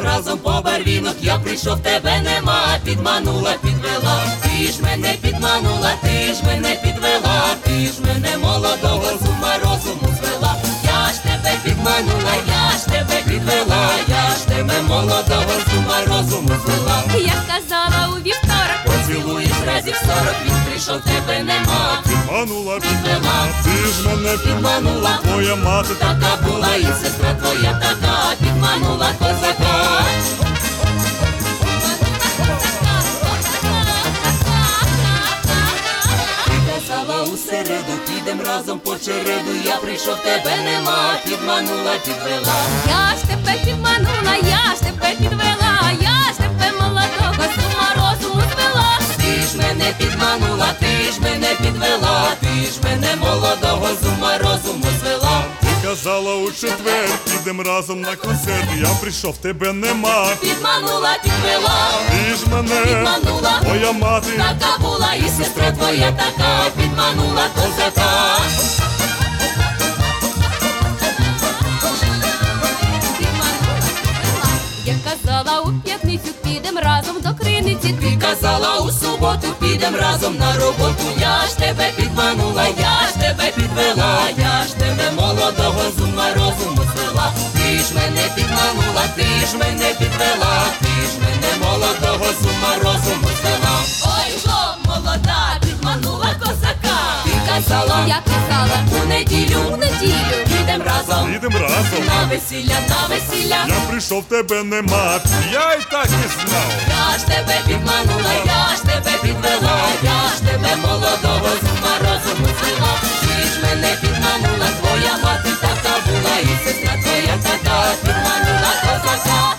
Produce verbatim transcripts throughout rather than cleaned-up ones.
разом по барвінок, я прийшов, тебе нема, підманула, підвела. Ти ж мене підманула, ти ж мене підвела, ти ж мене молодого з ума розуму звела. Я ж тебе підманула, я ж тебе підвела, я ж тебе молодого з ума розуму звела. Я казала у вівторок, поцілуєш разів сорок, він прийшов, тебе нема, підманула, підвела. Ти ж мене підманула, твоя мати така була, і сестра твоя така, підманула козака. У середу підем разом по череду, я прийшов, тебе нема, підманула, підвела. Я ж тебе підманула, я ж тебе підвела, я ж тебе молодого з ума розуму звела. Ти ж мене підманула, ти ж мене підвела, ти ж мене молодого з ума розуму звела. Ти казала у четвер, підем разом на концерт, я прийшов, тебе нема, підманула, підвела. Ти ж мене підманула, твоя мати така була, і сестра твоя така, підманула козака. Я казала у п'ятницю, підем разом до криниці. Ти казала у суботу, підем разом на роботу. Я ж тебе підманула, я ж тебе підвела, я ж тебе молодого з ума розуму звела. Ти ж мене підманула, ти ж мене підвела, ти ж мене молодого з ума розуму звела. Ой, бо молода, підманула козака. Ти казала, я казала, у неділю, у неділю підем разом, підем разом на весілля, на весілля. Я прийшов, тебе нема, я й так і знав. Я ж тебе підманула, я ж тебе підвела, я ж тебе молодого з ума розуму звела. Ти ж мене підманула, твоя мати така була, і сестра твоя така, підманула козака.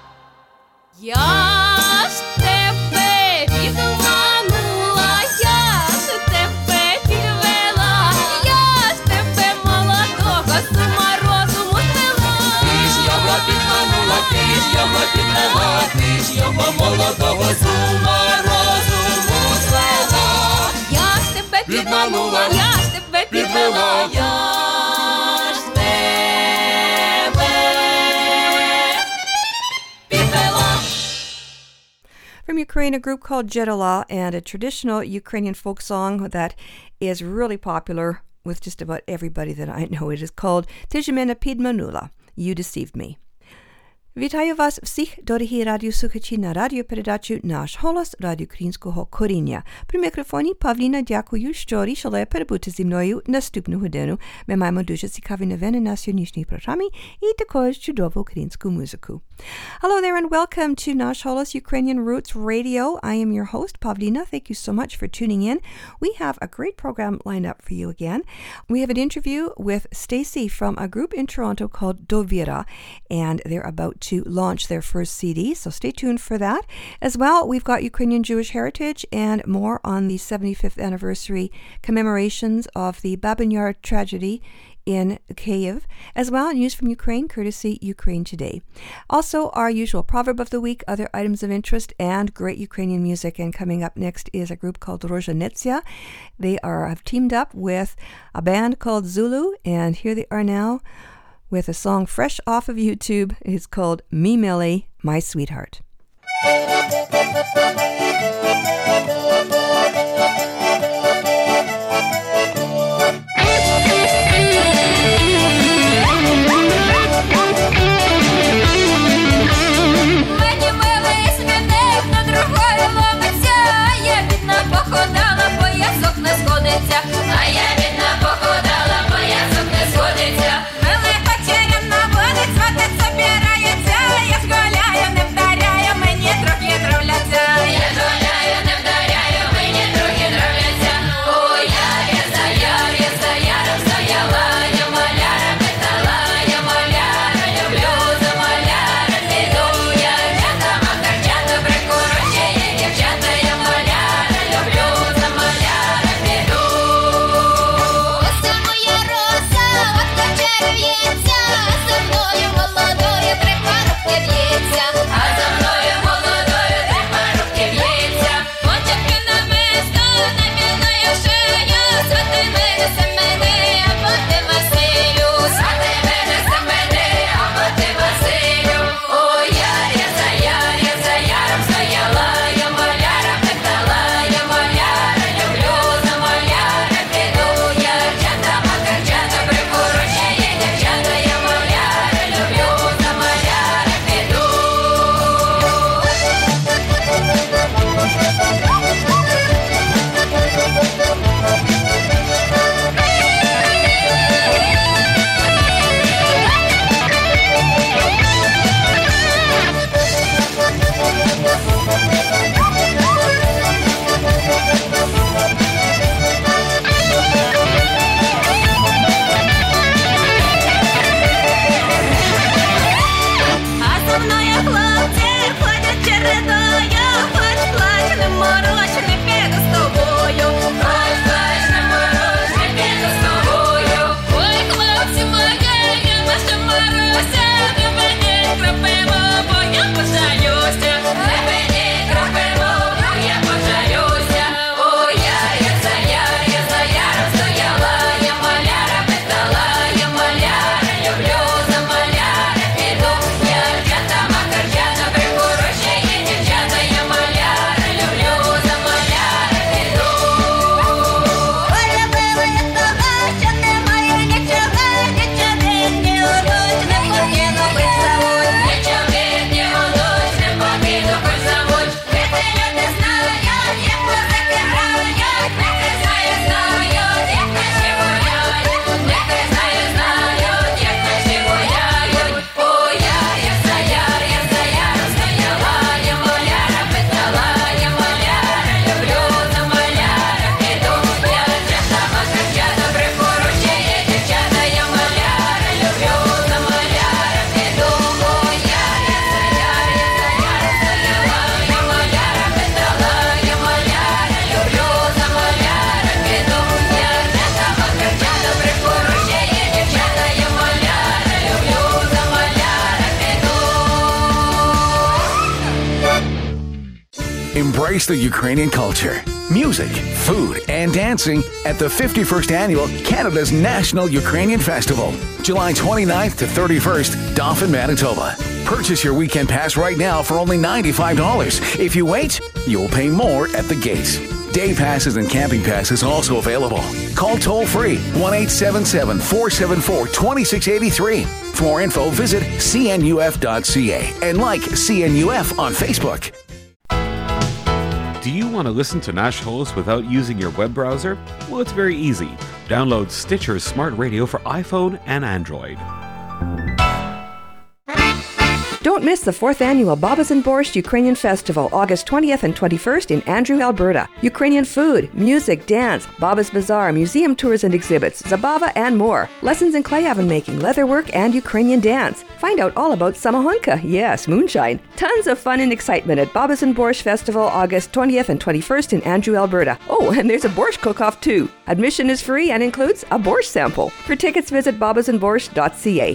Я ж тебе підманула, я ж тебе підвела, я ж тебе молодого з ума розуму звела. Ти ж його підманула, ти ж його підвела, ти ж його молодого з ума розуму звела. Я ж тебе підманула, я ж тебе підвела, я ж тебе підвела. From Ukraine, a group called Jedala, and a traditional Ukrainian folk song that is really popular with just about everybody that I know. It is called Ти ж мене підманула, You Deceived Me. Вітаю вас всіх, дорогі радіослухачі, на радіопередачу «Наш голос» Радіо Українського коріння. При мікрофоні Павліна, дякую, що рішили перебути зі мною наступну годину. Ми маємо дуже цікаві новини на сьогоднішній програмі і також чудову українську музику. Hello there and welcome to Nash Holos Ukrainian Roots Radio. I am your host, Pavlina. Thank you so much for tuning in. We have a great program lined up for you again. We have an interview with Stacy from a group in Toronto called Dovira, and they're about to launch their first C D, so stay tuned for that. As well, we've got Ukrainian Jewish heritage and more on the seventy-fifth anniversary commemorations of the Babyn Yar tragedy in Kyiv, as well news from Ukraine, courtesy Ukraine Today. Also, our usual proverb of the week, other items of interest, and great Ukrainian music. And coming up next is a group called Rozhanetsia. They are have teamed up with a band called Zulu, and here they are now with a song fresh off of YouTube. It's called Mi Mele, My Sweetheart. Мені милий смітник на другої ломиться, я бідна походала, поясок не сходиться, а я бідна походала, поясок не сходиться. Милий кочерям наводить, сватить собирається, я ж гуляю, не вдаряю, мені трохи травляться. Я ж гуляю, не вдаряю, мені трохи травляться. О, я, я за яр, я за яром стояла, я маляра питала, я маляра люблю, за маляра піду, я дівчата, махарчата, прикорочі, я дівчата, я маляра люблю, за маляра піду. Оце моя роса, от кочерю в'ється, за мною молодою три парубки в'ється, а за мною молодою три парубки в'ється. Очепки на мисто, на білою шию, свати мене семени, або ти Василю, свати мене семени, або ти Василю. О, я, хлопці ходять чередою, хоч плач, не мороч, не піду з тобою. Хоч плач, не мороч, не піду з тобою. Ой, хлопці мої, я ваша Маруся, не ведіть крапиво, бо я пожалюся. Не ведіть крапиво, бо я пожалюся. Ой, я, я за я, я за яром стояла, я маляра питала, я маляра люблю, за маляра піду. Я дівчата, макарчата, прихороші є дівчата, я маляра люблю, за маляра піду. Полюбила я того, що немає нічого, дівчати не годуть, не покину хоч заводь. Дівчати не годуть, не покину хоч заводь. Нехай люди знають, як музики грають, нехай знають, знають, як наші гуляють. Нехай знають, знають, як наші гуляють. Ой, я, я за я, я за яром стояла, я маляра питала, я маляра люблю, за маляра піду. Я дівчата, макарчата, прихороші є дівчата, я маляра люблю, за маляра піду. Ой, я, я за я, я за яром стояла, я маляра питала, я маляра люблю, за маляра піду. Я дівчата, макарчата, прихороші є дівчата, я маляра люблю, за маляра піду. Embrace the Ukrainian culture, music, food, and dancing at the fifty-first Annual Canada's National Ukrainian Festival, July twenty-ninth to thirty-first, Dauphin, Manitoba. Purchase your weekend pass right now for only ninety-five dollars. If you wait, you'll pay more at the gates. Day passes and camping passes also available. Call toll-free one eight seven seven, four seven four, two six eight three. For more info, visit c n u f dot c a and like C N U F on Facebook. Do you want to listen to Nash Holes without using your web browser? Well, it's very easy. Download Stitcher's Smart Radio for iPhone and Android. Don't miss the fourth annual Babas and Borscht Ukrainian Festival, August twentieth and twenty-first in Andrew, Alberta. Ukrainian food, music, dance, Babas Bazaar, museum tours and exhibits, Zabava, and more. Lessons in clay oven making, leatherwork, and Ukrainian dance. Find out all about Samahonka, yes, moonshine. Tons of fun and excitement at Babas and Borscht Festival, August twentieth and twenty-first in Andrew, Alberta. Oh, and there's a borscht cook-off too. Admission is free and includes a borscht sample. For tickets, visit babas and borscht dot c a.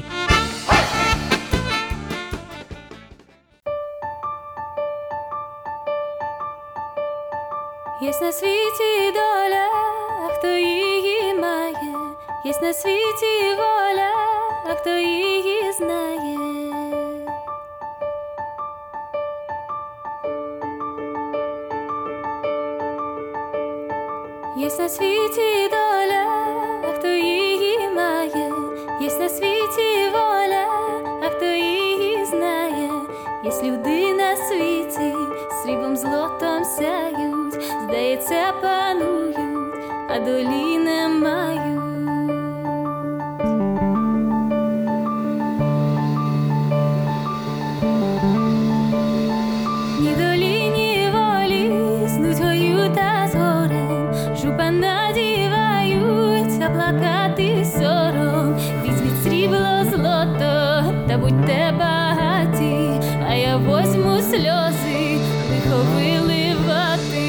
Єсть на світі доля, а хто її має, єсть на світі воля, а хто її знає. Єсть на світі доля, а хто її має, єсть на світі воля, а хто її знає. Єсть люди на світі, сріблом злотом сяють, здається, панують, а долі не мають. Ні долі, ні волі, з нудьгою та з горем, жупан надіваються плакати сором. Візьміть срібло, злото, та будьте багаті, а я возьму сльози, лихо виливати.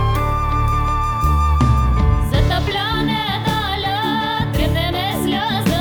Затопляне доля, трясене сльози.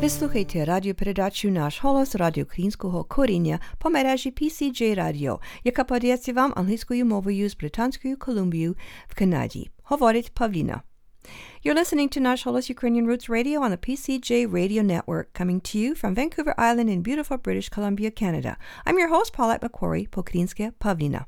Ви слухаєте радіопередачу «Наш голос» радіоукраїнського коріння по мережі пі сі джей Radio, яка подається вам англійською мовою з Британською Колумбією в Канаді. Говорить Павліна. You're listening to Nash Holos Ukrainian Roots Radio on the P C J Radio Network, coming to you from Vancouver Island in beautiful British Columbia, Canada. I'm your host, Paulette McQuarrie, по-українськи Павліна.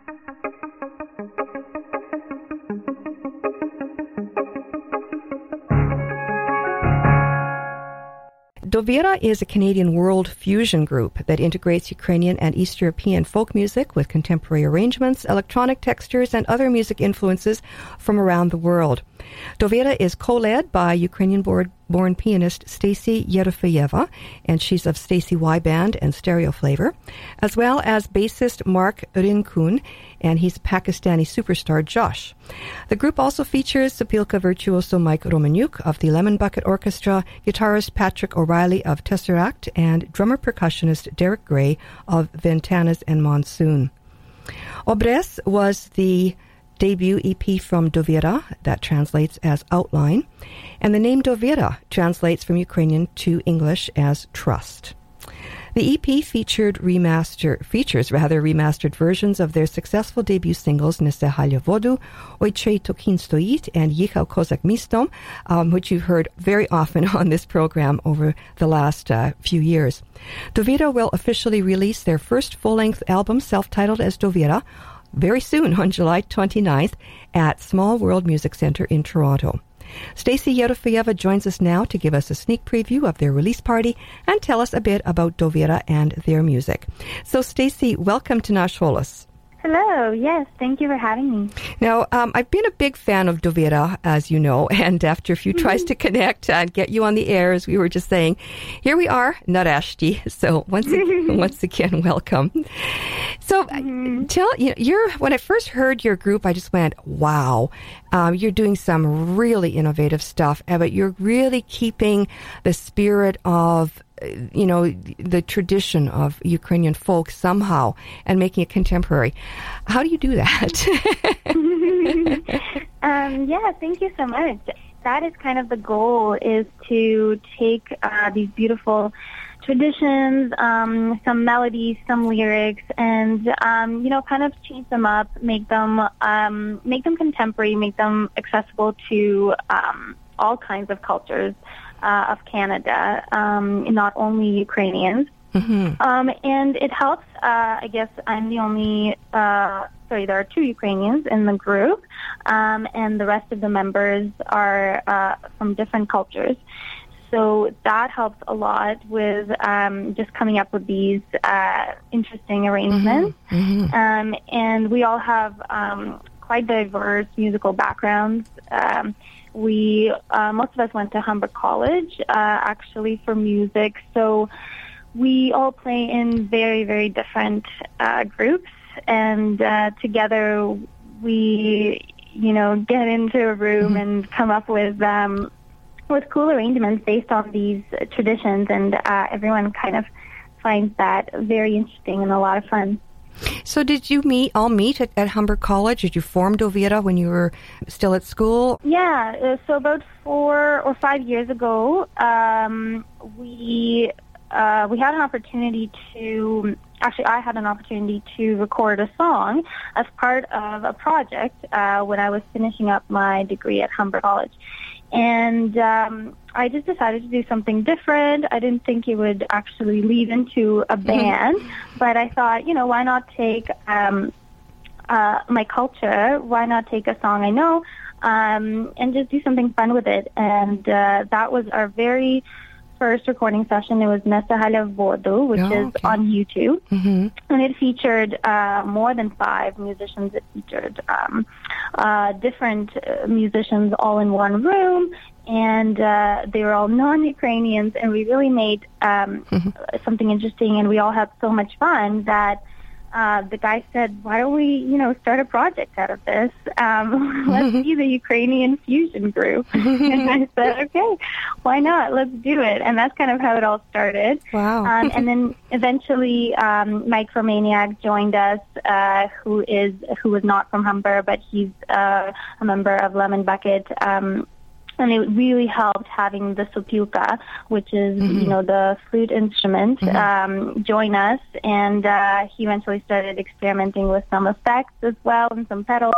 Dovira is a Canadian world fusion group that integrates Ukrainian and East European folk music with contemporary arrangements, electronic textures, and other music influences from around the world. Dovira is co-led by Ukrainian-born pianist Stacy Yerofeyeva, and she's of Stacy Y Band and Stereo Flavor, as well as bassist Mark Rinkun, and he's Pakistani superstar Josh. The group also features Sopilka virtuoso Mike Romaniuk of the Lemon Bucket Orchestra, guitarist Patrick O'Reilly of Tesseract, and drummer-percussionist Derek Gray of Ventanas and Monsoon. Obres was the debut E P from Dovira, that translates as Outline, and the name Dovira translates from Ukrainian to English as Trust. The E P featured remaster, features rather remastered versions of their successful debut singles Nese Halia Vodu, Oi Chei Tokin Stoit, and Yichał Kozak Mistom, um, which you've heard very often on this program over the last uh, few years. Dovira will officially release their first full-length album, self-titled as Dovira, very soon on July twenty-ninth at Small World Music Center in Toronto. Stacy Yerofeyeva joins us now to give us a sneak preview of their release party and tell us a bit about Dovira and their music. So, Stacy, welcome to Nash Holos. Hello. Yes, thank you for having me. Now, um, I've been a big fan of Dovira, as you know, and after a few tries to connect and get you on the air, as we were just saying, here we are, narashti. So once again, once again, welcome. So, mm-hmm. tell you, know, you're when I first heard your group, I just went, wow, um, you're doing some really innovative stuff, but you're really keeping the spirit of, you know, the tradition of Ukrainian folk somehow and making it contemporary. How do you do that? um, yeah, thank you so much. That is kind of the goal, is to take uh, these beautiful traditions, um, some melodies, some lyrics, and, um, you know, kind of change them up, make them, um, make them contemporary, make them accessible to um, all kinds of cultures. Uh, of Canada, um, not only Ukrainians. Mm-hmm. Um, and it helps, uh, I guess I'm the only, uh, sorry, there are two Ukrainians in the group, um, and the rest of the members are uh, from different cultures. So that helps a lot with um, just coming up with these uh, interesting arrangements. Mm-hmm. Um, and we all have um, quite diverse musical backgrounds. Um, We, uh, most of us went to Humber College, uh, actually, for music. So we all play in very, very different uh, groups. And uh, together we, you know, get into a room mm-hmm. and come up with um, with cool arrangements based on these traditions. And uh, everyone kind of finds that very interesting and a lot of fun. So did you meet all meet at, at Humber College? Did you form Dovira when you were still at school? Yeah, uh, so about four or five years ago, um, we uh, we had an opportunity to, actually I had an opportunity to record a song as part of a project uh, when I was finishing up my degree at Humber College. And um, I just decided to do something different. I didn't think it would actually lead into a band, mm-hmm. but I thought, you know, why not take um, uh, my culture, why not take a song I know, um, and just do something fun with it. And uh, that was our very first recording session. It was Nese Halia Vodu, which oh, is okay. on YouTube. Mm-hmm. And it featured uh, more than five musicians. It featured um, uh, different uh, musicians all in one room. And uh, they were all non-Ukrainians. And we really made um, mm-hmm. something interesting. And we all had so much fun that uh, the guy said, why don't we, you know, start a project out of this? Um, let's be the Ukrainian fusion group. And I said, okay, why not? Let's do it. And that's kind of how it all started. Wow. Um, and then eventually um, Mike Romaniuk joined us, uh, who is who was not from Humber, but he's uh, a member of Lemon Bucket. Um, And it really helped having the sopilka, which is, mm-hmm. you know, the flute instrument, mm-hmm. um, join us. And uh, he eventually started experimenting with some effects as well and some pedals.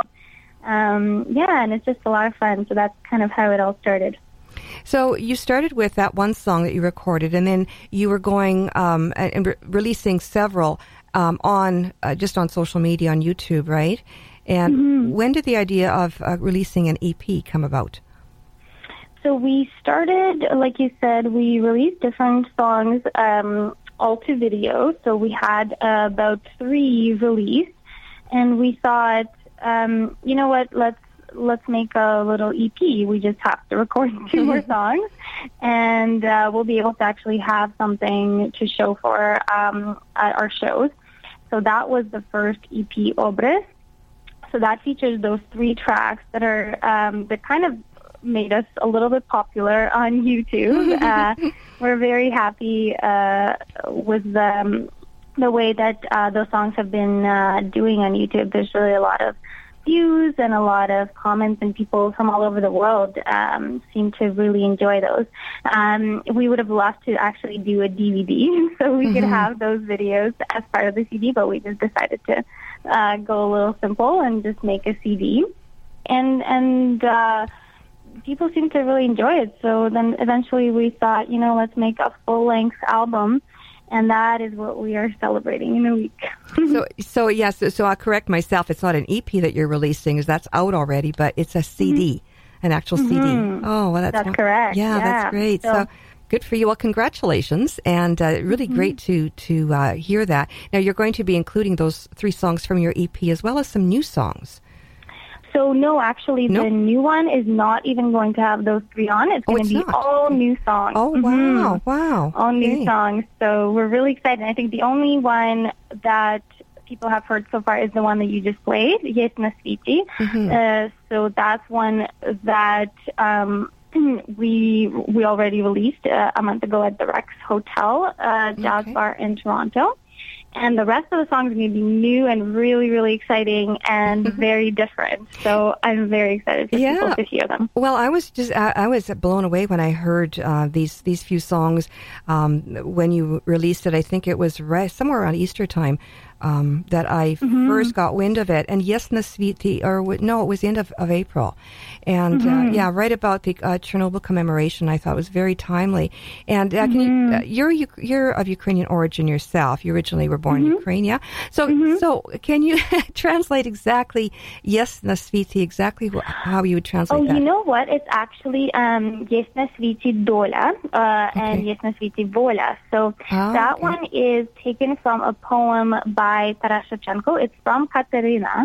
Um, yeah, and it's just a lot of fun. So that's kind of how it all started. So you started with that one song that you recorded, and then you were going um, and re- releasing several um, on uh, just on social media, on YouTube, right? And mm-hmm. when did the idea of uh, releasing an E P come about? So we started, like you said, we released different songs um, all to video. So we had uh, about three released, and we thought, um, you know what, let's let's make a little E P. We just have to record two more songs, and uh, we'll be able to actually have something to show for um, at our shows. So that was the first E P, Obres. So that features those three tracks that are um, that kind of made us a little bit popular on YouTube. Uh, we're very happy uh, with um, the way that uh, those songs have been uh, doing on YouTube. There's really a lot of views and a lot of comments, and people from all over the world um, seem to really enjoy those. Um, we would have loved to actually do a D V D so we mm-hmm. could have those videos as part of the C D, but we just decided to uh, go a little simple and just make a C D. And, and, uh, people seem to really enjoy it. So then eventually we thought, you know, let's make a full-length album, and that is what we are celebrating in a week. so, so yes, so, so I'll correct myself. It's not an E P that you're releasing, as that's out already, but it's a C D, mm-hmm. an actual mm-hmm. C D. Oh, well, that's, that's correct. Yeah, yeah, that's great. So, so good for you. Well, congratulations, and uh, really mm-hmm. great to to uh, hear that. Now, you're going to be including those three songs from your E P as well as some new songs. So, no, actually, nope. the new one is not even going to have those three on. It's oh, going to be not. all new songs. Oh, mm-hmm. wow, wow. All okay. new songs. So we're really excited. I think the only one that people have heard so far is the one that you just played, Yes na Sviti. Mm-hmm. Uh, so that's one that um, we we already released uh, a month ago at the Rex Hotel uh, Jazz okay. Bar in Toronto. And the rest of the songs are going to be new and really, really exciting and very different. So I'm very excited for yeah. people to hear them. Well, I was just I, I was blown away when I heard uh, these these few songs um, when you released it. I think it was right, somewhere around Easter time. Um, that I mm-hmm. first got wind of it, and Yes na Sviti, or no, it was the end of, of April, and mm-hmm. uh, yeah, right about the uh, Chernobyl commemoration. I thought it was very timely. And uh, can mm-hmm. you, uh, you're you're of Ukrainian origin yourself. You originally were born mm-hmm. in Ukraine, yeah. So mm-hmm. so can you translate exactly Yes na Sviti? Exactly wh- how you would translate oh, that? Oh, you know what? It's actually um, Yes na Sviti Dola uh, okay. and Yes na Sviti Vola. So oh, that okay. one is taken from a poem by by Taras Shevchenko. It's from Katerina,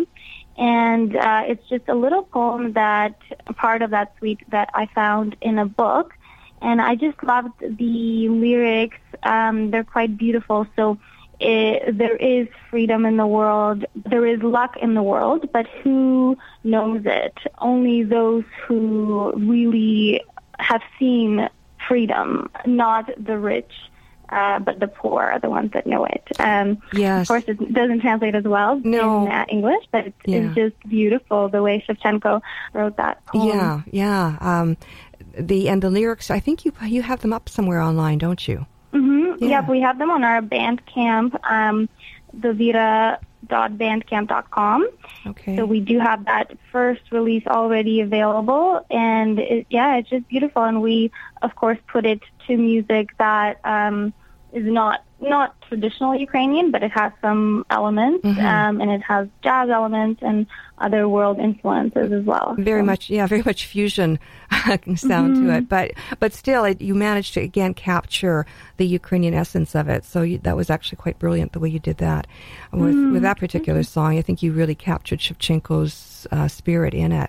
and uh, it's just a little poem that, part of that suite that I found in a book, and I just loved the lyrics. Um, they're quite beautiful, so it, there is freedom in the world, there is luck in the world, but who knows it? Only those who really have seen freedom, not the rich. Uh, but the poor are the ones that know it. Um, yes. Of course, it doesn't translate as well no. in uh, English, but it's, yeah. it's just beautiful the way Shevchenko wrote that poem. Yeah, yeah. Um, the and the lyrics, I think you you have them up somewhere online, don't you? Mm-hmm. Yeah. Yep, we have them on our Bandcamp, um, the vira dot bandcamp dot com. Okay. So we do have that first release already available, and it, yeah, it's just beautiful. And we, of course, put it to music that um, is not not traditional Ukrainian, but it has some elements, mm-hmm. um, and it has jazz elements and other world influences as well. Very so. much, yeah, very much fusion sound mm-hmm. to it, but but still, it, you managed to again capture the Ukrainian essence of it. So you, that was actually quite brilliant the way you did that with mm-hmm. with that particular mm-hmm. song. I think you really captured Shevchenko's uh, spirit in it.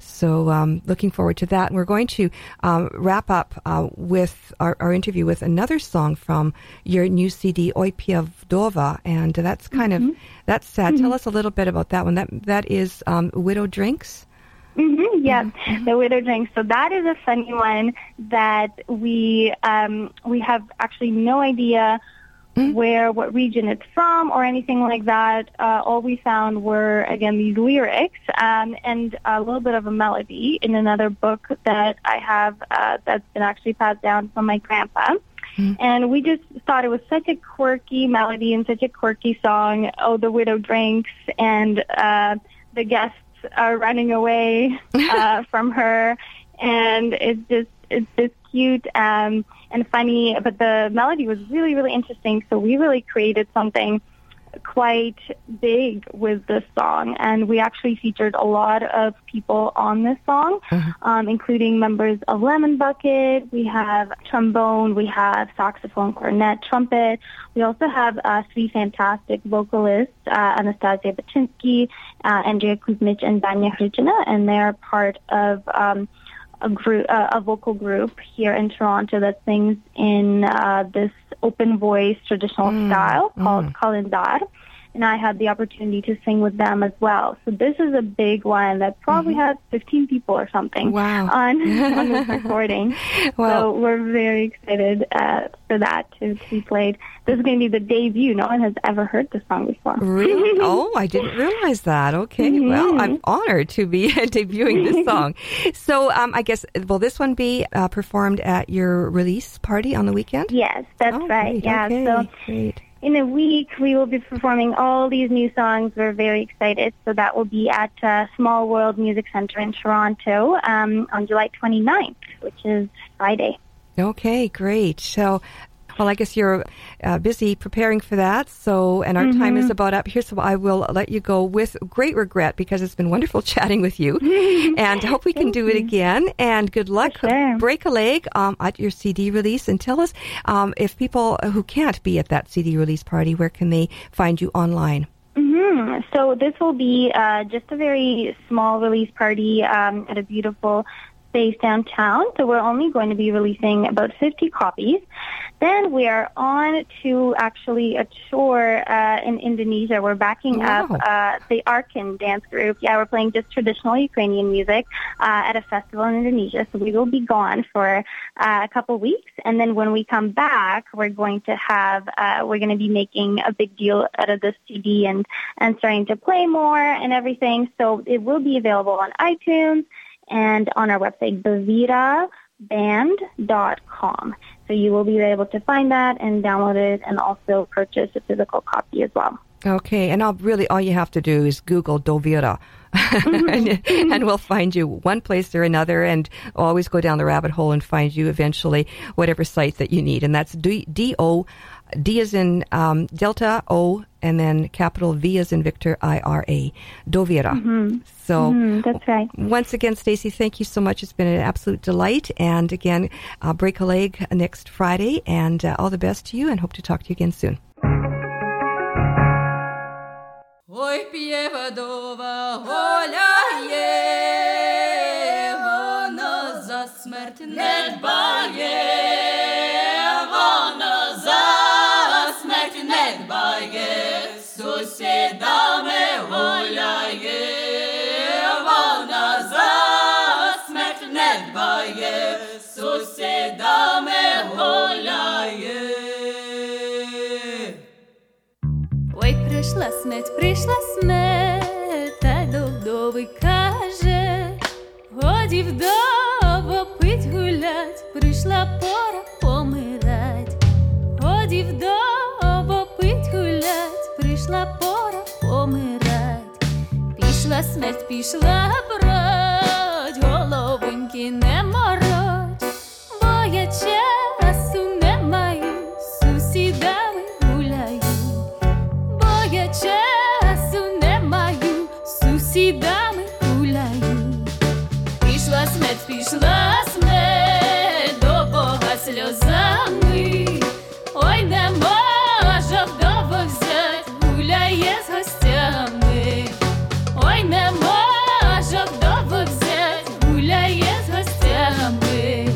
So um, looking forward to that. And we're going to um, wrap up uh, with our, our interview with another song from your new C D, Oi Pia Vdova, and that's kind mm-hmm. of, that's sad. Mm-hmm. Tell us a little bit about that one. That That is um, Widow Drinks? Mm-hmm, yeah, mm-hmm. the Widow Drinks. So that is a funny one that we um, we have actually no idea where, what region it's from or anything like that. Uh, all we found were, again, these lyrics um, and a little bit of a melody in another book that I have uh, that's been actually passed down from my grandpa. Mm. And we just thought it was such a quirky melody and such a quirky song. Oh, the widow drinks, and uh, the guests are running away uh, from her, and it's just it's just cute um, and funny. But the melody was really, really interesting. So we really created something quite big with this song, and we actually featured a lot of people on this song, uh-huh. um, including members of Lemon Bucket. We have trombone, we have saxophone, cornet, trumpet. We also have uh, three fantastic vocalists, uh, Anastasia Baczynski, uh, Andrea Kuzmich, and Danya Hrychina, and they're part of um, a group, uh, a vocal group here in Toronto that sings in uh, this open voice traditional mm, style called mm. Kalendar. And I had the opportunity to sing with them as well. So this is a big one that probably mm-hmm. had fifteen people or something wow. on, on this recording. Well, so we're very excited uh, for that to, to be played. This is going to be the debut. No one has ever heard this song before. Really? Oh, I didn't realize that. Okay. Mm-hmm. Well, I'm honored to be debuting this song. So um, I guess, will this one be uh, performed at your release party on the weekend? Yes, that's oh, right. Great. Yeah. Okay. So Great. In a week, we will be performing all these new songs. We're very excited. So that will be at uh, Small World Music Center in Toronto um, on July twenty-ninth, which is Friday. Okay, great. So, well, I guess you're uh, busy preparing for that. So, and our mm-hmm. time is about up here. So I will let you go with great regret because it's been wonderful chatting with you. And hope we can do it again. And good luck. Sure. Break a leg um, at your C D release. And tell us um, if people who can't be at that C D release party, where can they find you online? Mm-hmm. So this will be uh, just a very small release party um, at a beautiful space downtown. So we're only going to be releasing about fifty copies. Then we are on to actually a tour uh, in Indonesia. We're backing wow. up uh, the Arkin dance group. Yeah, we're playing just traditional Ukrainian music uh, at a festival in Indonesia. So we will be gone for uh, a couple weeks. And then when we come back, we're going to have, uh, we're going to be making a big deal out of this C D and, and starting to play more and everything. So it will be available on iTunes and on our website, bavira band dot com. So you will be able to find that and download it and also purchase a physical copy as well. Okay, and I'll really all you have to do is Google Dovira, and, and we'll find you one place or another, and always go down the rabbit hole and find you eventually whatever site that you need. And that's D, D O, D as in um, Delta, O, and then capital V as in Victor, I R A, Dovira. Mm-hmm. So mm-hmm, that's right. Once again, Stacey, thank you so much. It's been an absolute delight. And again, uh, break a leg next Friday, and uh, all the best to you, and hope to talk to you again soon. Ой, п'є вдова Оля є, вона за смерть не дбає, вона за смерть не дбає, сусідами гуляє, вона за смерть не дбає, сусідами гуляє. Ой, прийшла смерть, прийшла смерть, та й до вдови каже, годі вдово пить гулять, прийшла пора помирать. Годі вдово пить гулять, прийшла пора помирать. Пішла смерть, пішла брать, головоньки не мороть, бо я часу не маю, сусідами гуляю. Я часу не маю, сусідами гуляю. Пішла смерть, пішла смерть, до Бога сльозами. Ой, не може вдово взять, гуляє з гостями. Ой, не може вдово взять, гуляє з гостями.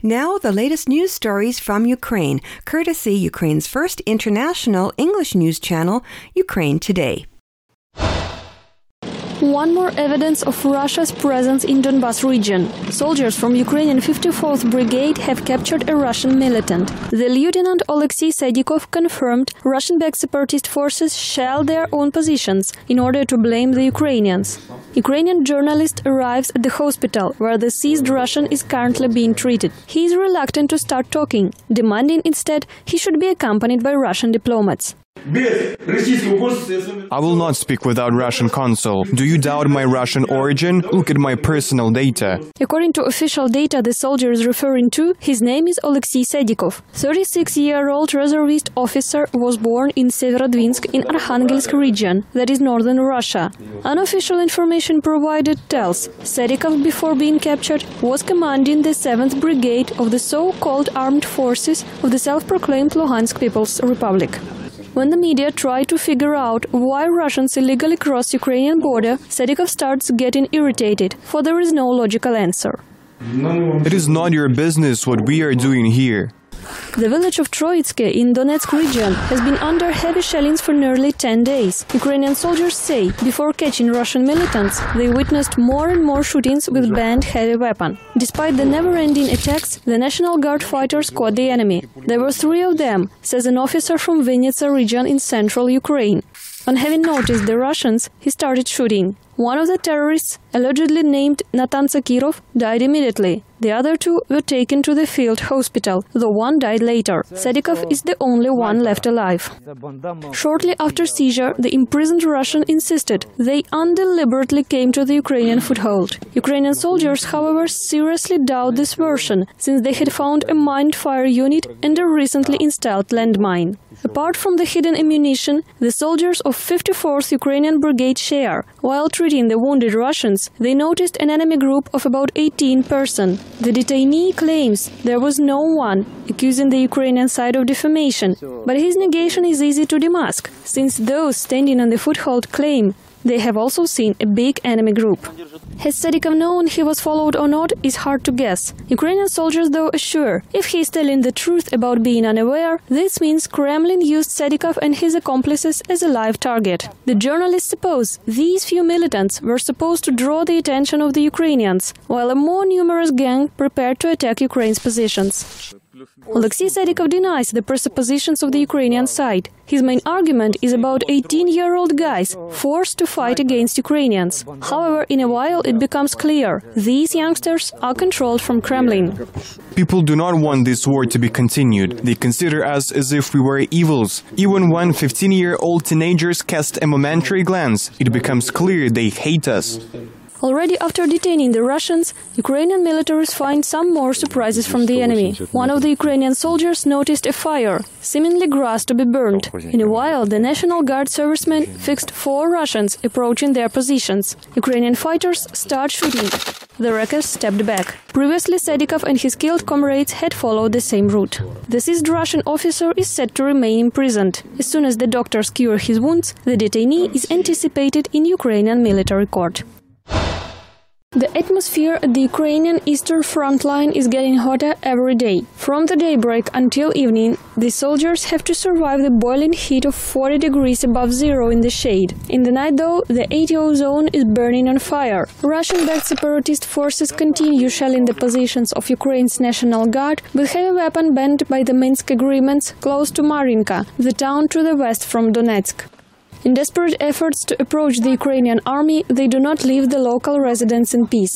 Now, the latest news stories from Ukraine, courtesy Ukraine's first international English news channel, Ukraine Today. One more evidence of Russia's presence in Donbas region. Soldiers from Ukrainian fifty-fourth Brigade have captured a Russian militant. The Lieutenant Oleksiy Sedikov confirmed Russian-backed separatist forces shelled their own positions in order to blame the Ukrainians. Ukrainian journalist arrives at the hospital where the seized Russian is currently being treated. He is reluctant to start talking, demanding instead he should be accompanied by Russian diplomats. I will not speak without Russian consul. Do you doubt my Russian origin? Look at my personal data. According to official data the soldier is referring to, his name is Oleksiy Sedikov. thirty-six-year-old reservist officer was born in Severodvinsk in Arkhangelsk region, that is northern Russia. Unofficial information provided tells Sedikov, before being captured, was commanding the seventh Brigade of the so-called armed forces of the self-proclaimed Luhansk People's Republic. When the media try to figure out why Russians illegally cross Ukrainian border, Sedikov starts getting irritated, for there is no logical answer. It is not your business what we are doing here. The village of Troitske in Donetsk region has been under heavy shellings for nearly ten days. Ukrainian soldiers say before catching Russian militants, they witnessed more and more shootings with banned heavy weapon. Despite the never-ending attacks, the National Guard fighters caught the enemy. There were three of them, says an officer from Vinnytsia region in central Ukraine. On having noticed the Russians, he started shooting. One of the terrorists, allegedly named Natan Zakirov, died immediately. The other two were taken to the field hospital, though one died later. Sedikov is the only one left alive. Shortly after seizure, the imprisoned Russian insisted they undeliberately came to the Ukrainian foothold. Ukrainian soldiers, however, seriously doubt this version, since they had found a mined fire unit and a recently installed landmine. Apart from the hidden ammunition, the soldiers of fifty-fourth Ukrainian Brigade share. While treating the wounded Russians, they noticed an enemy group of about eighteen persons. The detainee claims there was no one, accusing the Ukrainian side of defamation. But his negation is easy to demask, since those standing on the foothold claim they have also seen a big enemy group. Has Sedikov known he was followed or not is hard to guess. Ukrainian soldiers, though, assure if he is telling the truth about being unaware, this means Kremlin used Sedikov and his accomplices as a live target. The journalists suppose these few militants were supposed to draw the attention of the Ukrainians, while a more numerous gang prepared to attack Ukraine's positions. Oleksiy Sedikov denies the presuppositions of the Ukrainian side. His main argument is about eighteen-year-old guys forced to fight against Ukrainians. However, in a while it becomes clear these youngsters are controlled from Kremlin. People do not want this war to be continued. They consider us as if we were evils. Even when fifteen-year-old teenagers cast a momentary glance, it becomes clear they hate us. Already after detaining the Russians, Ukrainian militaries find some more surprises from the enemy. One of the Ukrainian soldiers noticed a fire, seemingly grass to be burned. In a while, the National Guard servicemen fixed four Russians approaching their positions. Ukrainian fighters start shooting. The wreckers stepped back. Previously, Sedikov and his killed comrades had followed the same route. The seized Russian officer is said to remain imprisoned. As soon as the doctors cure his wounds, the detainee is anticipated in Ukrainian military court. The atmosphere at the Ukrainian eastern front line is getting hotter every day. From the daybreak until evening, the soldiers have to survive the boiling heat of forty degrees above zero in the shade. In the night, though, the A T O zone is burning on fire. Russian-backed separatist forces continue shelling the positions of Ukraine's National Guard with heavy weapon banned by the Minsk agreements close to Marinka, the town to the west from Donetsk. In desperate efforts to approach the Ukrainian army, they do not leave the local residents in peace.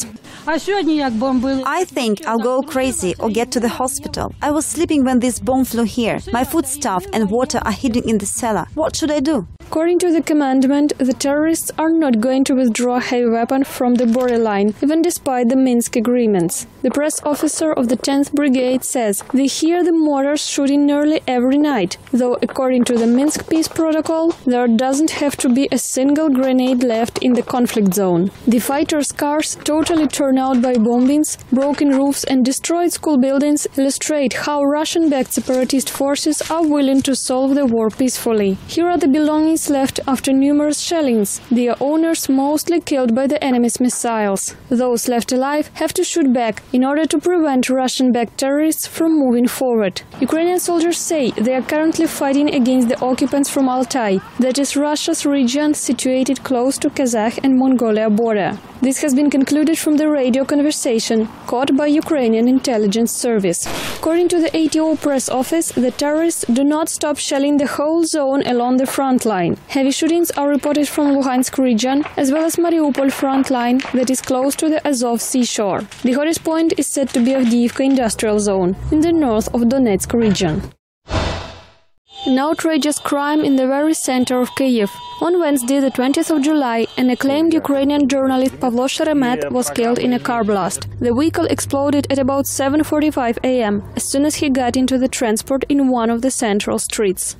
I think I'll go crazy or get to the hospital. I was sleeping when this bomb flew here. My foodstuff and water are hidden in the cellar. What should I do? According to the commandment, the terrorists are not going to withdraw heavy weapon from the borderline, even despite the Minsk agreements. The press officer of the tenth Brigade says they hear the mortars shooting nearly every night, though according to the Minsk peace protocol, there doesn't have to be a single grenade left in the conflict zone. The fighters' cars, totally torn out by bombings, broken roofs and destroyed school buildings, illustrate how Russian-backed separatist forces are willing to solve the war peacefully. Here are the belongings is left after numerous shellings, their owners mostly killed by the enemy's missiles. Those left alive have to shoot back in order to prevent Russian-backed terrorists from moving forward. Ukrainian soldiers say they are currently fighting against the occupants from Altai, that is Russia's region situated close to Kazakh and Mongolia border. This has been concluded from the radio conversation caught by Ukrainian intelligence service. According to the A T O press office, the terrorists do not stop shelling the whole zone along the front line. Heavy shootings are reported from Luhansk region, as well as Mariupol front line that is close to the Azov seashore. The hottest point is said to be Avdiivka industrial zone, in the north of Donetsk region. An outrageous crime in the very center of Kyiv. On Wednesday, the twentieth of July, an acclaimed Ukrainian journalist Pavlo Sheremet was killed in a car blast. The vehicle exploded at about seven forty-five a m as soon as he got into the transport in one of the central streets.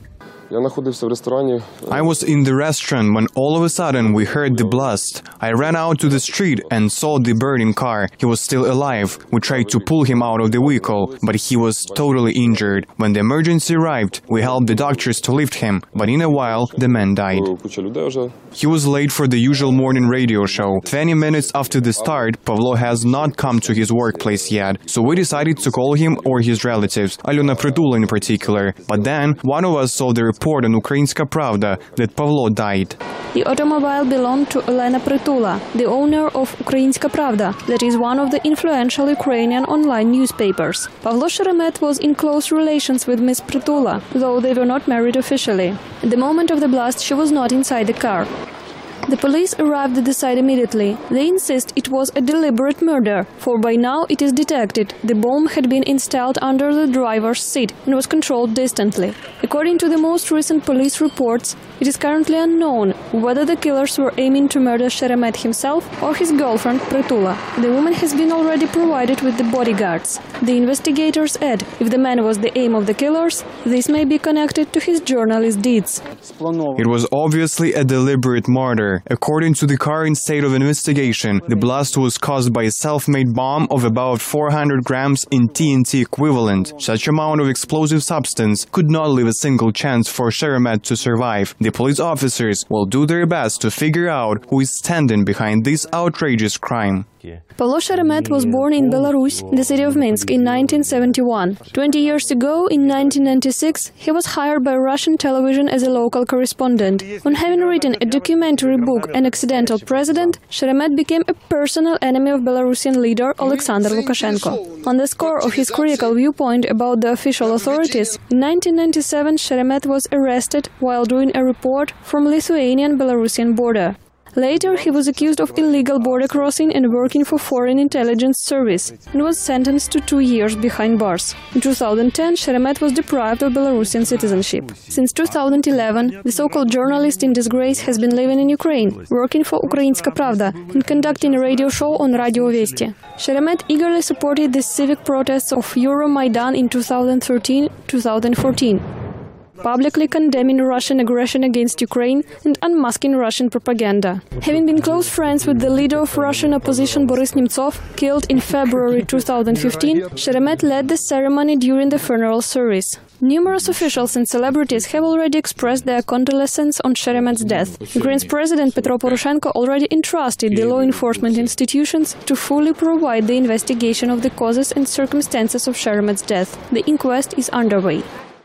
I was in the restaurant when all of a sudden we heard the blast. I ran out to the street and saw the burning car. He was still alive. We tried to pull him out of the vehicle, but he was totally injured. When the emergency arrived, we helped the doctors to lift him, but in a while the man died. He was late for the usual morning radio show. twenty minutes after the start, Pavlo has not come to his workplace yet, so we decided to call him or his relatives, Alyona Prytula in particular. But then, one of us saw the report on Ukrainska Pravda that Pavlo died. The automobile belonged to Elena Prytula, the owner of Ukrainska Pravda, that is one of the influential Ukrainian online newspapers. Pavlo Sheremet was in close relations with Miss Prytula, though they were not married officially. At the moment of the blast, she was not inside the car. The police arrived at the site immediately. They insist it was a deliberate murder, for by now it is detected the bomb had been installed under the driver's seat and was controlled distantly. According to the most recent police reports, it is currently unknown whether the killers were aiming to murder Sheremet himself or his girlfriend Prytula. The woman has been already provided with the bodyguards. The investigators add, if the man was the aim of the killers, this may be connected to his journalist deeds. It was obviously a deliberate murder. According to the current state of investigation, the blast was caused by a self-made bomb of about four hundred grams in T N T equivalent. Such amount of explosive substance could not leave a single chance for Sheremet to survive. The police officers will do their best to figure out who is standing behind this outrageous crime. Pavlo Sheremet was born in Belarus, in the city of Minsk, in nineteen seventy-one. Twenty years ago, in nineteen ninety-six, he was hired by Russian television as a local correspondent. On having written a documentary book, An Accidental President, Sheremet became a personal enemy of Belarusian leader Alexander Lukashenko. On the score of his critical viewpoint about the official authorities, in nineteen ninety-seven Sheremet was arrested while doing a report from Lithuanian-Belarusian border. Later, he was accused of illegal border crossing and working for Foreign Intelligence Service and was sentenced to two years behind bars. In two thousand ten, Sheremet was deprived of Belarusian citizenship. Since two thousand eleven, the so-called journalist in disgrace has been living in Ukraine, working for Ukrainska Pravda and conducting a radio show on Radio Vesti. Sheremet eagerly supported the civic protests of Euromaidan in two thousand thirteen to two thousand fourteen. Publicly condemning Russian aggression against Ukraine and unmasking Russian propaganda. Having been close friends with the leader of Russian opposition Boris Nemtsov, killed in February two thousand fifteen, Sheremet led the ceremony during the funeral service. Numerous officials and celebrities have already expressed their condolences on Sheremet's death. Ukraine's President Petro Poroshenko already entrusted the law enforcement institutions to fully provide the investigation of the causes and circumstances of Sheremet's death. The inquest is underway.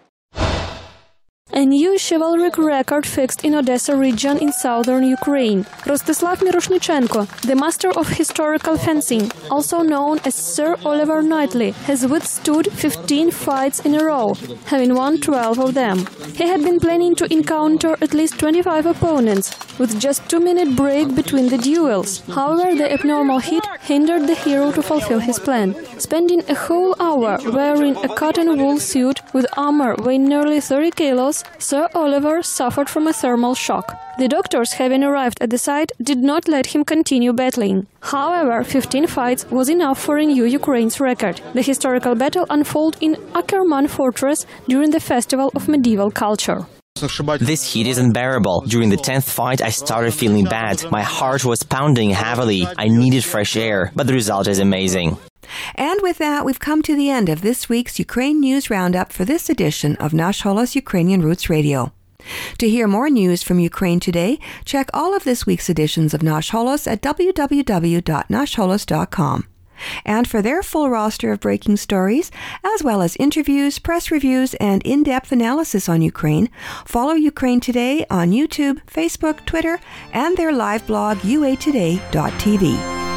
A new chivalric record fixed in Odessa region in southern Ukraine. Rostislav Miroshnichenko, the master of historical fencing, also known as Sir Oliver Knightley, has withstood fifteen fights in a row, having won twelve of them. He had been planning to encounter at least twenty-five opponents, with just two-minute break between the duels. However, the abnormal heat hindered the hero to fulfill his plan. Spending a whole hour wearing a cotton wool suit with armor weighing nearly thirty kilos, Sir Oliver suffered from a thermal shock. The doctors, having arrived at the site, did not let him continue battling. However, fifteen fights was enough for a new Ukraine's record. The historical battle unfolded in Akerman Fortress during the Festival of Medieval Culture. This heat is unbearable. During the tenth fight, I started feeling bad. My heart was pounding heavily. I needed fresh air, but the result is amazing. And with that, we've come to the end of this week's Ukraine News Roundup for this edition of Nash Holos Ukrainian Roots Radio. To hear more news from Ukraine today, check all of this week's editions of Nash Holos at w w w dot nash holos dot com. And for their full roster of breaking stories, as well as interviews, press reviews, and in-depth analysis on Ukraine, follow Ukraine Today on YouTube, Facebook, Twitter, and their live blog u a today dot t v.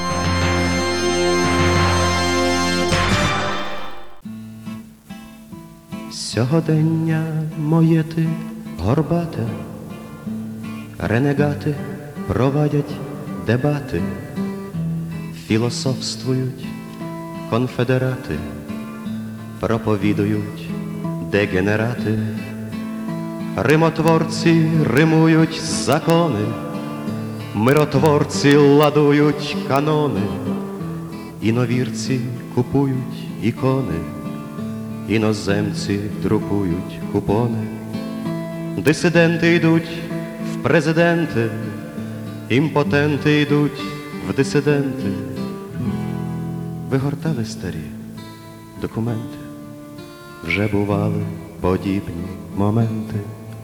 Сьогодення моє ти горбате, ренегати проводять дебати, філософствують конфедерати, проповідують дегенерати, римотворці римують закони, миротворці ладують канони, іновірці купують ікони, іноземці друкують купони, дисиденти йдуть в президенти, імпотенти йдуть в дисиденти. Вигортали старі документи, вже бували подібні моменти.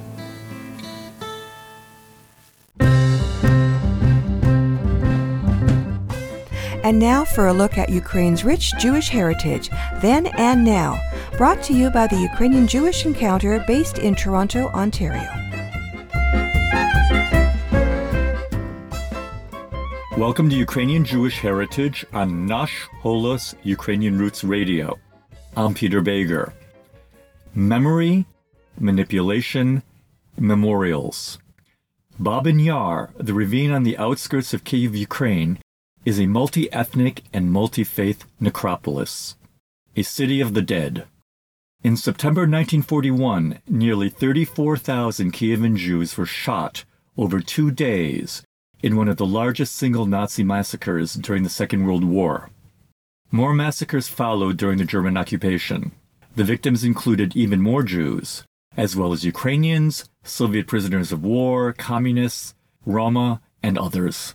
And now for a look at Ukraine's rich Jewish heritage, then and now, brought to you by the Ukrainian Jewish Encounter based in Toronto, Ontario. Welcome to Ukrainian Jewish Heritage on Nash Holos Ukrainian Roots Radio. I'm Peter Bager. Memory, manipulation, memorials. Babyn Yar, the ravine on the outskirts of Kyiv, Ukraine, is a multi-ethnic and multi-faith necropolis, a city of the dead. In September nineteen forty-one, nearly thirty-four thousand Kievan Jews were shot over two days in one of the largest single Nazi massacres during the Second World War. More massacres followed during the German occupation. The victims included even more Jews, as well as Ukrainians, Soviet prisoners of war, communists, Roma, and others.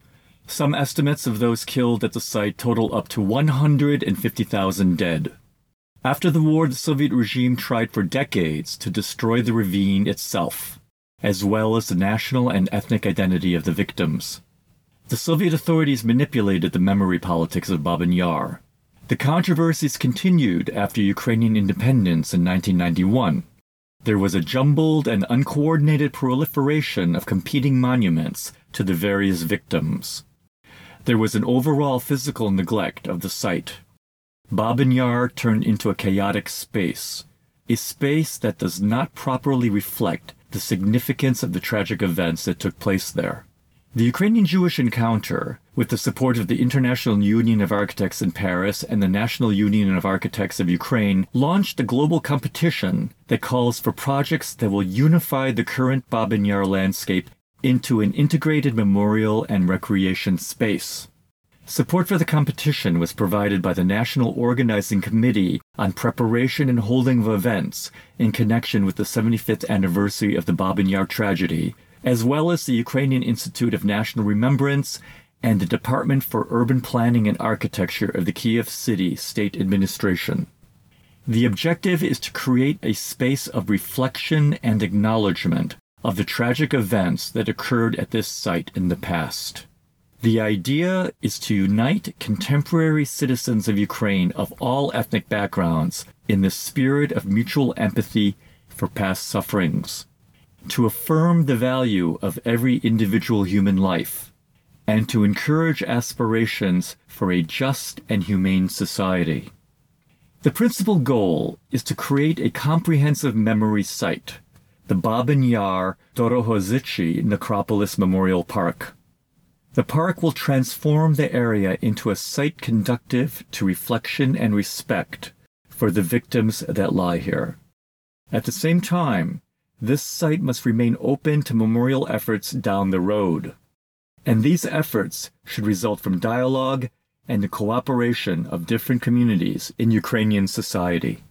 Some estimates of those killed at the site total up to one hundred fifty thousand dead. After the war, the Soviet regime tried for decades to destroy the ravine itself, as well as the national and ethnic identity of the victims. The Soviet authorities manipulated the memory politics of Babyn Yar. The controversies continued after Ukrainian independence in nineteen ninety-one. There was a jumbled and uncoordinated proliferation of competing monuments to the various victims. There was an overall physical neglect of the site. Babyn Yar turned into a chaotic space, a space that does not properly reflect the significance of the tragic events that took place there. The Ukrainian Jewish Encounter, with the support of the International Union of Architects in Paris and the National Union of Architects of Ukraine, launched a global competition that calls for projects that will unify the current Babyn Yar landscape into an integrated memorial and recreation space. Support for the competition was provided by the National Organizing Committee on Preparation and Holding of Events in connection with the seventy-fifth anniversary of the Babyn Yar tragedy, as well as the Ukrainian Institute of National Remembrance and the Department for Urban Planning and Architecture of the Kyiv City State Administration. The objective is to create a space of reflection and acknowledgement of the tragic events that occurred at this site in the past. The idea is to unite contemporary citizens of Ukraine of all ethnic backgrounds in the spirit of mutual empathy for past sufferings, to affirm the value of every individual human life, and to encourage aspirations for a just and humane society. The principal goal is to create a comprehensive memory site, the Babyn Yar Dorohozichi Necropolis Memorial Park. The park will transform the area into a site conducive to reflection and respect for the victims that lie here. At the same time, this site must remain open to memorial efforts down the road, and these efforts should result from dialogue and the cooperation of different communities in Ukrainian society.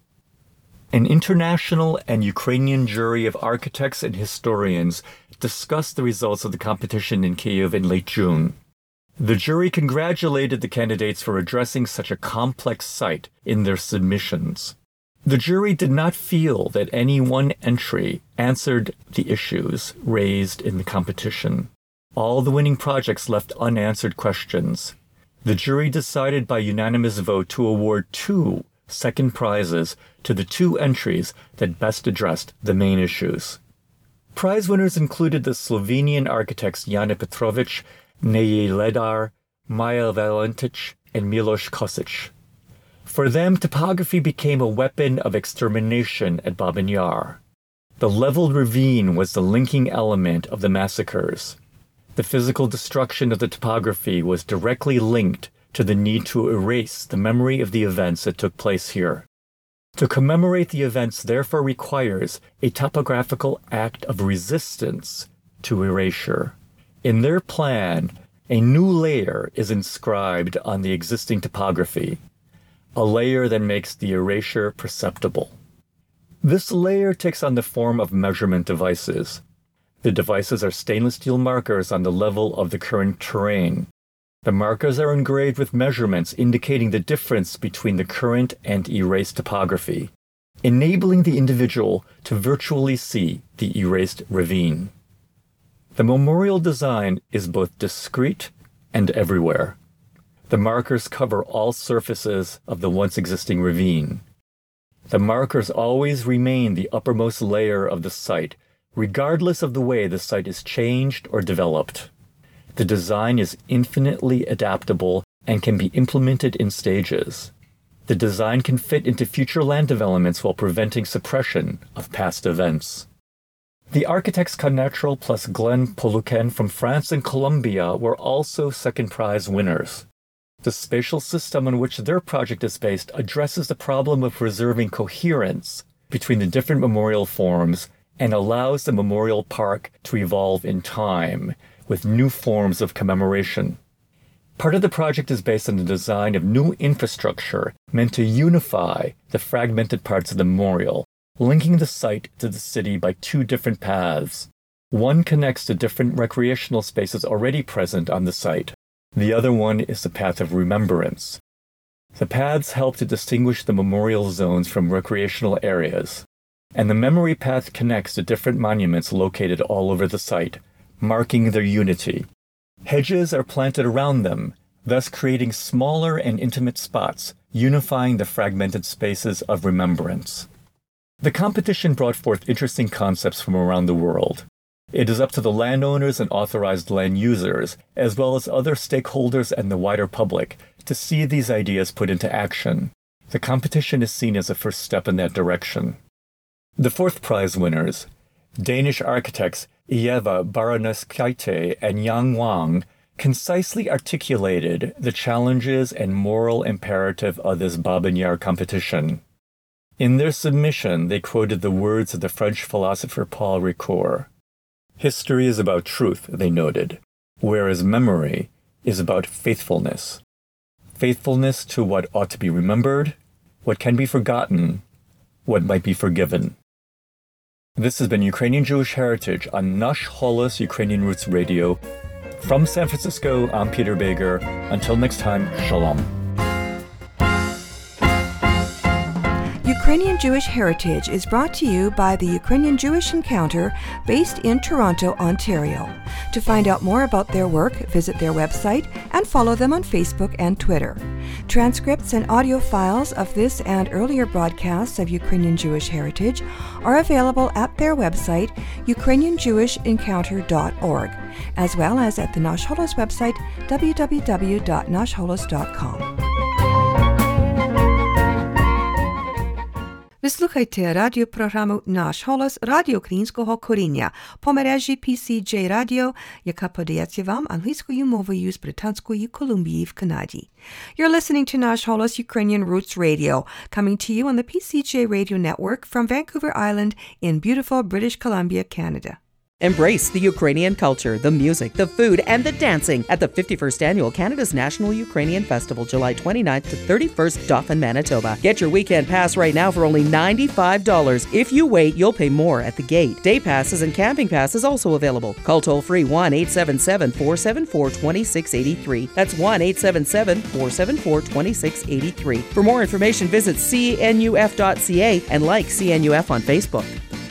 An international and Ukrainian jury of architects and historians discussed the results of the competition in Kyiv in late June. The jury congratulated the candidates for addressing such a complex site in their submissions. The jury did not feel that any one entry answered the issues raised in the competition. All the winning projects left unanswered questions. The jury decided by unanimous vote to award two second prizes to the two entries that best addressed the main issues. Prize winners included the Slovenian architects Jane Petrovic, Neje Ledar, Maja Valentic, and Miloš Kosic. For them, topography became a weapon of extermination at Babin Yar. The leveled ravine was the linking element of the massacres. The physical destruction of the topography was directly linked to the need to erase the memory of the events that took place here. To commemorate the events therefore requires a topographical act of resistance to erasure. In their plan, a new layer is inscribed on the existing topography, a layer that makes the erasure perceptible. This layer takes on the form of measurement devices. The devices are stainless steel markers on the level of the current terrain. The markers are engraved with measurements indicating the difference between the current and erased topography, enabling the individual to virtually see the erased ravine. The memorial design is both discrete and everywhere. The markers cover all surfaces of the once existing ravine. The markers always remain the uppermost layer of the site, regardless of the way the site is changed or developed. The design is infinitely adaptable and can be implemented in stages. The design can fit into future land developments while preventing suppression of past events. The architects Connatural plus Glenn Poluken from France and Colombia were also second prize winners. The spatial system on which their project is based addresses the problem of preserving coherence between the different memorial forms and allows the memorial park to evolve in time with new forms of commemoration. Part of the project is based on the design of new infrastructure meant to unify the fragmented parts of the memorial, linking the site to the city by two different paths. One connects to different recreational spaces already present on the site. The other one is the path of remembrance. The paths help to distinguish the memorial zones from recreational areas, and the memory path connects to different monuments located all over the site, marking their unity. Hedges are planted around them, thus creating smaller and intimate spots, unifying the fragmented spaces of remembrance. The competition brought forth interesting concepts from around the world. It is up to the landowners and authorized land users, as well as other stakeholders and the wider public, to see these ideas put into action. The competition is seen as a first step in that direction. The fourth prize winners, Danish architects Eva Baranowskaite and Yang Wang, concisely articulated the challenges and moral imperative of this Babin Yar competition. In their submission, they quoted the words of the French philosopher Paul Ricoeur. History is about truth, they noted, whereas memory is about faithfulness. Faithfulness to what ought to be remembered, what can be forgotten, what might be forgiven. This has been Ukrainian Jewish Heritage on Nash Holos Ukrainian Roots Radio. From San Francisco, I'm Peter Bager. Until next time, Shalom. Ukrainian Jewish Heritage is brought to you by the Ukrainian Jewish Encounter based in Toronto, Ontario. To find out more about their work, visit their website and follow them on Facebook and Twitter. Transcripts and audio files of this and earlier broadcasts of Ukrainian Jewish Heritage are available at their website, ukrainian jewish encounter dot org, as well as at the Nash Holos website, w w w dot nash holos dot com. Ви слухайте радіопрограму «Наш голос» Радіо Українського коріння по мережі пі сі джей Radio, яка подається вам англійською мовою з Британської Колумбії в Канаді. You're listening to Nash Holos Ukrainian Roots Radio, coming to you on the P C J Radio Network from Vancouver Island in beautiful British Columbia, Canada. Embrace the Ukrainian culture, the music, the food, and the dancing at the fifty-first Annual Canada's National Ukrainian Festival, July twenty-ninth to thirty-first, Dauphin, Manitoba. Get your weekend pass right now for only ninety-five dollars. If you wait, you'll pay more at the gate. Day passes and camping passes also available. Call toll-free one eight seven seven, four seven four, two six eight three. That's one eight seven seven, four seven four, two six eight three. For more information, visit C N U F dot C A and like C N U F on Facebook.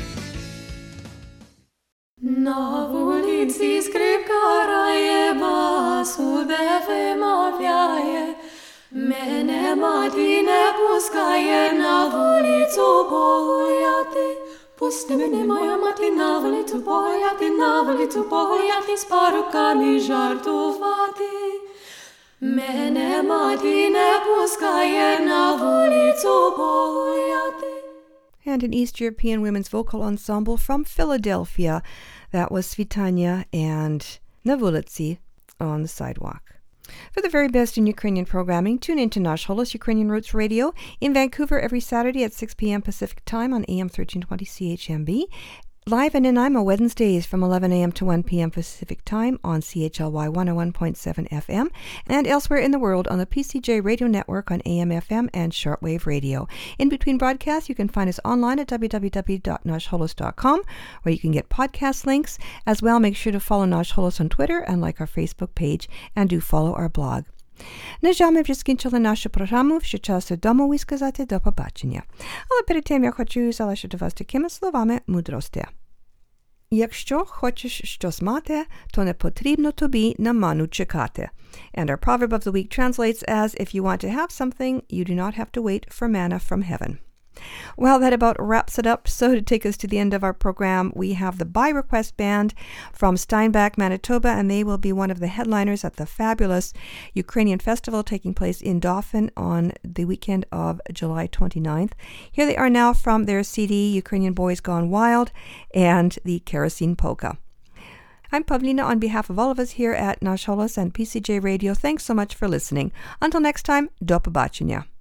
На вулиці скрипка грає, бас у деві мовляє. Мене мати не пускає на вулицю погуляти. Пусти мене, моя мати, на вулицю погуляти, на вулицю погуляти, з парубками жартувати. Мене мати не пускає на вулицю погуляти. And an East European women's vocal ensemble from Philadelphia. That was Svitania and Navulitsi on the sidewalk. For the very best in Ukrainian programming, tune in to Nash Holos Ukrainian Roots Radio in Vancouver every Saturday at six p.m. Pacific Time on A M thirteen twenty C H M B. Live in Nanaimo Wednesdays from eleven a.m. to one p.m. Pacific Time on C H L Y one oh one point seven F M and elsewhere in the world on the P C J Radio Network on A M F M and shortwave radio. In between broadcasts, you can find us online at w w w dot nash holos dot com where you can get podcast links. As well, make sure to follow Nash Holos on Twitter and like our Facebook page, and do follow our blog. На жаль, ми вже скінчили нашу програму, ще часу дому і сказати до побачення. Але перед тим я хочу залишити вас такими словами мудрості. Якщо хочеш щось мати, то не потрібно тобі на ману чекати. And our proverb of the week translates as, if you want to have something, you do not have to wait for manna from heaven. Well, that about wraps it up. So to take us to the end of our program, we have the By Request Band from Steinbach, Manitoba, and they will be one of the headliners at the fabulous Ukrainian Festival taking place in Dauphin on the weekend of July twenty-ninth. Here they are now from their C D, Ukrainian Boys Gone Wild, and the Kerosene Polka. I'm Pavlina on behalf of all of us here at Nash Holos and P C J Radio. Thanks so much for listening. Until next time, do pobачення.